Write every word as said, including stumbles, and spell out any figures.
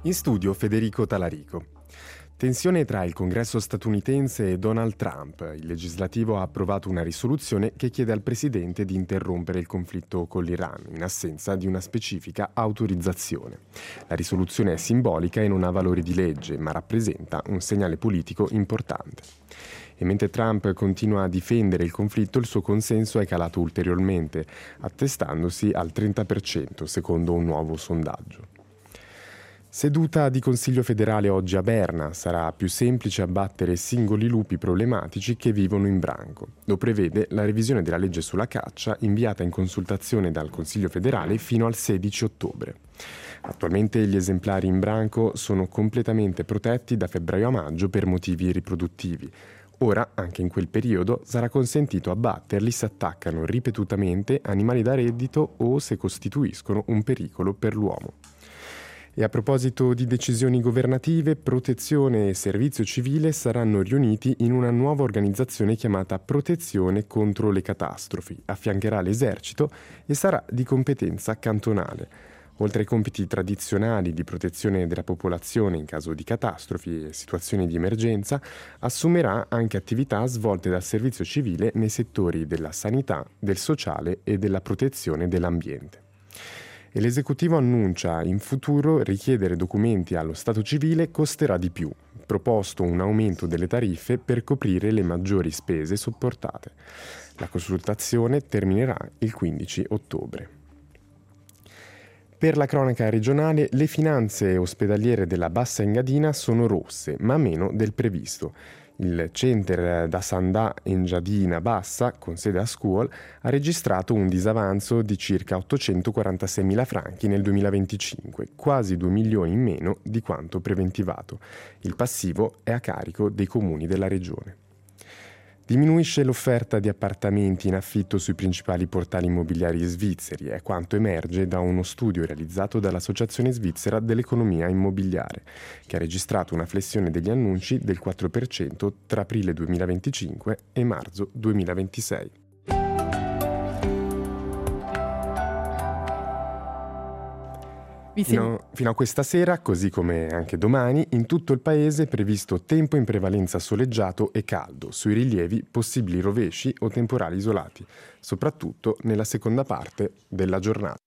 In studio Federico Talarico. Tensione tra il Congresso statunitense e Donald Trump. Il legislativo ha approvato una risoluzione che chiede al presidente di interrompere il conflitto con l'Iran, in assenza di una specifica autorizzazione. La risoluzione è simbolica e non ha valore di legge, ma rappresenta un segnale politico importante. E mentre Trump continua a difendere il conflitto, il suo consenso è calato ulteriormente, attestandosi al trenta per cento, secondo un nuovo sondaggio. Seduta di Consiglio federale oggi a Berna. Sarà più semplice abbattere singoli lupi problematici che vivono in branco. Lo prevede la revisione della legge sulla caccia, inviata in consultazione dal Consiglio federale fino al sedici ottobre. Attualmente gli esemplari in branco sono completamente protetti da febbraio a maggio per motivi riproduttivi. Ora, anche in quel periodo, sarà consentito abbatterli se attaccano ripetutamente animali da reddito o se costituiscono un pericolo per l'uomo. E a proposito di decisioni governative, Protezione e Servizio Civile saranno riuniti in una nuova organizzazione chiamata Protezione contro le catastrofi. Affiancherà l'esercito e sarà di competenza cantonale. Oltre ai compiti tradizionali di protezione della popolazione in caso di catastrofi e situazioni di emergenza, assumerà anche attività svolte dal servizio civile nei settori della sanità, del sociale e della protezione dell'ambiente. E l'esecutivo annuncia in futuro richiedere documenti allo Stato civile costerà di più, proposto un aumento delle tariffe per coprire le maggiori spese sopportate. La consultazione terminerà il quindici ottobre. Per la cronaca regionale, le finanze ospedaliere della Bassa Engadina sono rosse, ma meno del previsto. Il Center da Sandà Engiadina Bassa, con sede a Scuol, ha registrato un disavanzo di circa ottocentoquarantaseimila franchi nel duemilaventicinque, quasi due milioni in meno di quanto preventivato. Il passivo è a carico dei comuni della regione. Diminuisce l'offerta di appartamenti in affitto sui principali portali immobiliari svizzeri, è quanto emerge da uno studio realizzato dall'Associazione Svizzera dell'Economia Immobiliare, che ha registrato una flessione degli annunci del quattro per cento tra aprile duemilaventicinque e marzo duemilaventisei. Fino, fino a questa sera, così come anche domani, in tutto il paese è previsto tempo in prevalenza soleggiato e caldo, sui rilievi possibili rovesci o temporali isolati, soprattutto nella seconda parte della giornata.